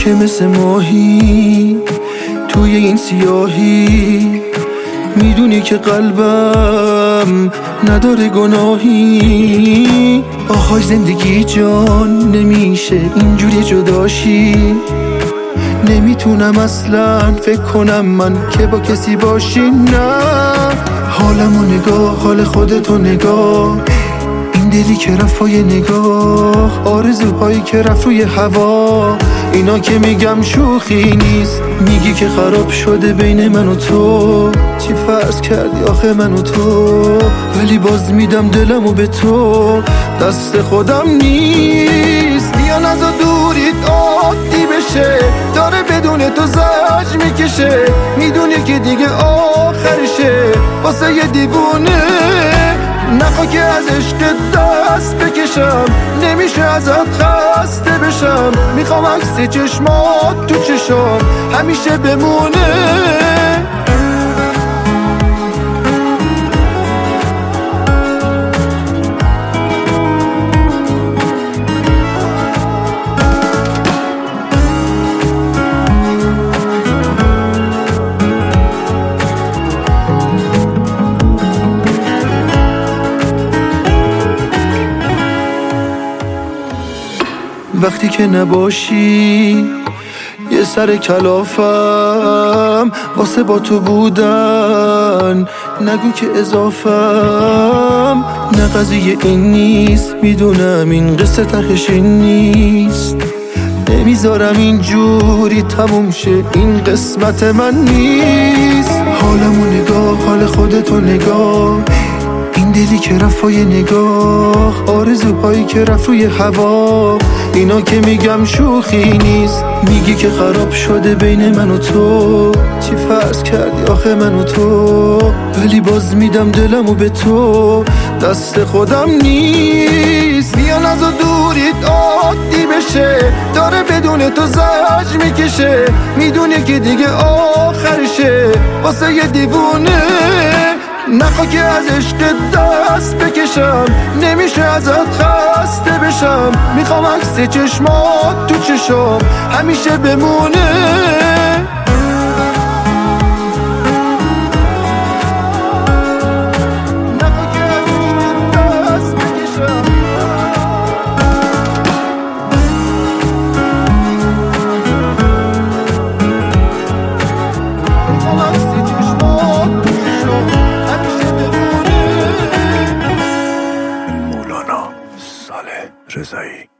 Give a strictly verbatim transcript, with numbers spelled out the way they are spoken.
که مثل ماهی توی این سیاهی، میدونی که قلبم نداره گناهی. آهای زندگی جان نمیشه اینجوری جداشی، نمیتونم اصلا فکر کنم من که با کسی باشی. نه حالمو نگاه، حال خودتو نگاه، این دلی که رفت روی نگاه، آرزوهایی که رفت روی هوا، اینا که میگم شوخی نیست. میگی که خراب شده بین من و تو، چی فرض کردی آخه من و تو، ولی باز میدم دلمو به تو، دست خودم نیست. بیا نزا دوریت عادی بشه، داره بدون تو زج میکشه، میدونی که دیگه آخرشه واسه یه دیوونه. نخوا که از عشق دست بکشم، نمیشه ازت خسته بشم، میخوام عکس چشمات تو چشام همیشه بمونه. وقتی که نباشی یه سر کلافم، واسه با تو بودن نگو که اضافم. نه قضیه این نیست، میدونم این قصه تهش این نیست، نمیذارم اینجوری تموم شه، این قسمت من نیست. حالمو نگاه، حال خودتو نگاه، این دلی که رفت روی نگاه، آرزوهایی که رفت روی هوا، اینا که میگم شوخی نیست. میگی که خراب شده بین من و تو، چی فرض کردی آخه من و تو، ولی باز میدم دلمو به تو، دست خودم نیست. بیا نزا دوریت عادی بشه، داره بدون تو زج میکشه، میدونی که دیگه آخرشه واسه یه دیوونه. نخوا که از عشق دست بکشم، نمیشه ازت خسته بشم، میخوام عکس چشمات تو چشام همیشه بمونه. نخوا که از عشق دست بکشم، میخوام عکس چشمات تو چشام همیشه بمونه. مولانا صالح رضایی.